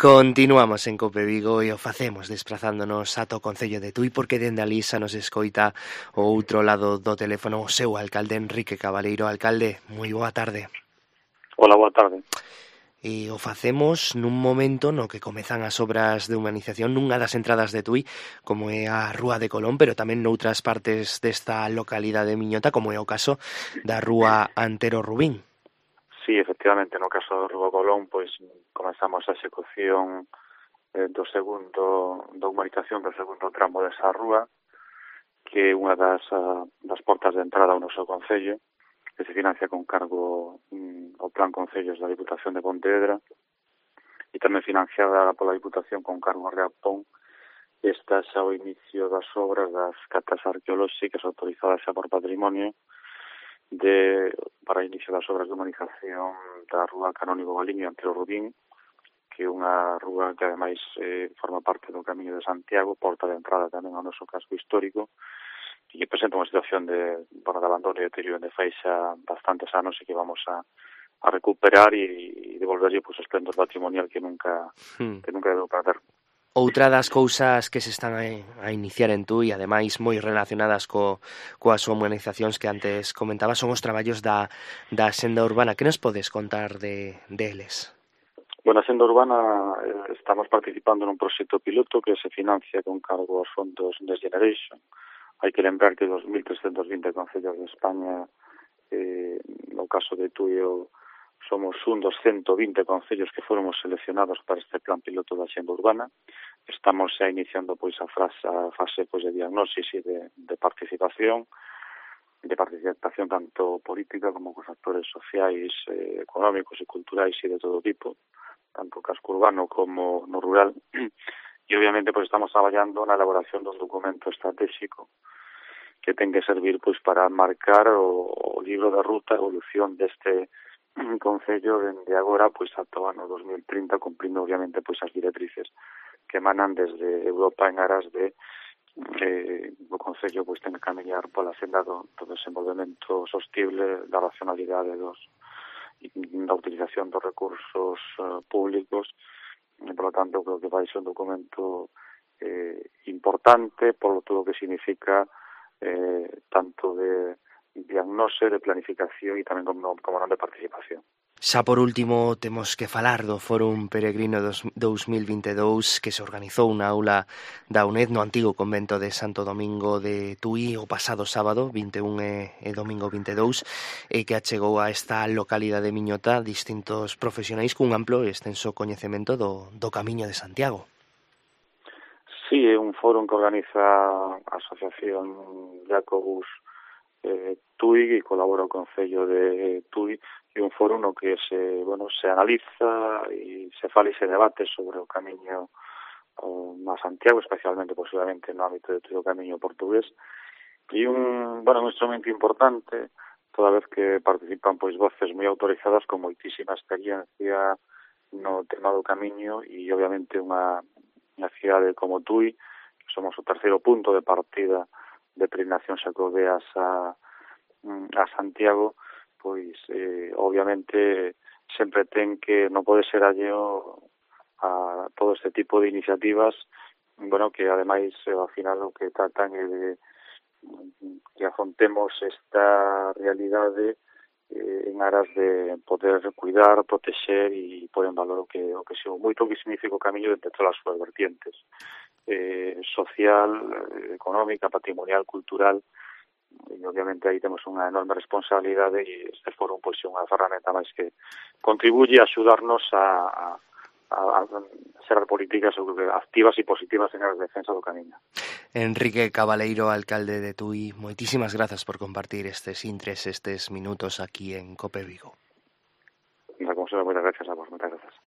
Continuamos en Cope Vigo e o facemos desplazándonos ata o Concello de Tui porque dende ali xa nos escoita o outro lado do teléfono o seu alcalde Enrique Cabaleiro. Alcalde, moi boa tarde. Hola, boa tarde. E o facemos nun momento no que comezan as obras de humanización nunha das entradas de Tui, como é a Rúa de Colón, pero tamén noutras partes desta localidade miñota, como é o caso da Rúa Antero Rubín. Sí, efectivamente, no caso do Rúa Colón, pois comenzamos a execución da humanización do segundo tramo desa rúa, que é unha das portas de entrada ao noso concello, que se financia con cargo ao Plan Concellos da Diputación de Pontevedra e tamén financiada pola Diputación con cargo a Reapón. Esta xa o inicio das obras das catas arqueolóxicas autorizadas xa por patrimonio para o inicio das obras de humanización da Rúa Canónigo Galiño Antero Rubín, que é unha rúa que ademais forma parte do Camiño de Santiago, porta de entrada tamén ao noso casco histórico, e que presenta unha situación de abandono e deterioro de fai xa bastantes anos e que vamos a recuperar e devolverlle o esplendor patrimonial que nunca debeu perder. Outra das cousas que se están a iniciar en Tui, ademais moi relacionadas coas humanizacións que antes comentaba, son os traballos da senda urbana. Que nos podes contar deles? Bueno, a senda urbana estamos participando nun proxecto piloto que se financia con cargo aos fondos Next Generation. Hai que lembrar que 2.320 concellos de España, no caso de Tui, somos un dos 120 concellos que fomos seleccionados para este plan piloto da xenda urbana. Estamos xa iniciando pois a fase pois de diagnosis e de participación tanto política como cos actores sociais, económicos e culturais e de todo tipo, tanto casco urbano como no rural. E obviamente pois estamos traballando na elaboración dun documento estratégico que ten que servir pois para marcar o libro de ruta, a evolución deste concello dende agora pois ata o ano 2030, cumprindo obviamente pois as directrices que emanan desde Europa en aras de o concello pois ten que camiñar pola senda do desenvolvemento sostible, da racionalidade da utilización dos recursos públicos, e, por lo tanto, creo que vai ser un documento importante por todo o que significa tanto de diagnose, de planificación e tamén como non de participación. Xa por último temos que falar do Fórum Peregrino 2022 que se organizou na aula da UNED no antigo convento de Santo Domingo de Tui o pasado sábado 21 e domingo 22 e que achegou a esta localidade miñota distintos profesionais cun amplo e extenso coñecemento do Camiño de Santiago. Sí, é un fórum que organiza a Asociación Jacobus Tui e colabora o Concello de Tui, e un foro no que se analiza e se fala e se debate sobre o camiño a Santiago, especialmente posiblemente no ámbito de todo o camiño portugués, e un instrumento importante, toda vez que participan pois voces moi autorizadas con moitísima experiencia no tema do camiño e obviamente unha cidade como Tui, que somos o terceiro punto de partida de peregrinación xacobeas a Santiago, pois obviamente sempre ten que non pode ser alleo a todo este tipo de iniciativas, que ademais ao final o que tratan é de que afrontemos esta realidade en aras de poder cuidar, protexer e pôr en valor o que moito que significa o camiño dentro das súas vertientes social, económica, patrimonial, cultural, e obviamente aí temos unha enorme responsabilidade e este foro pois é unha ferramenta máis que contribuye a axudarnos a ser políticas activas e positivas en a defensa do camiño. Enrique Cabaleiro, alcalde de Tui, moitísimas grazas por compartir estes minutos aquí en Cope Vigo. Moitas gracias a vos, moitas grazas.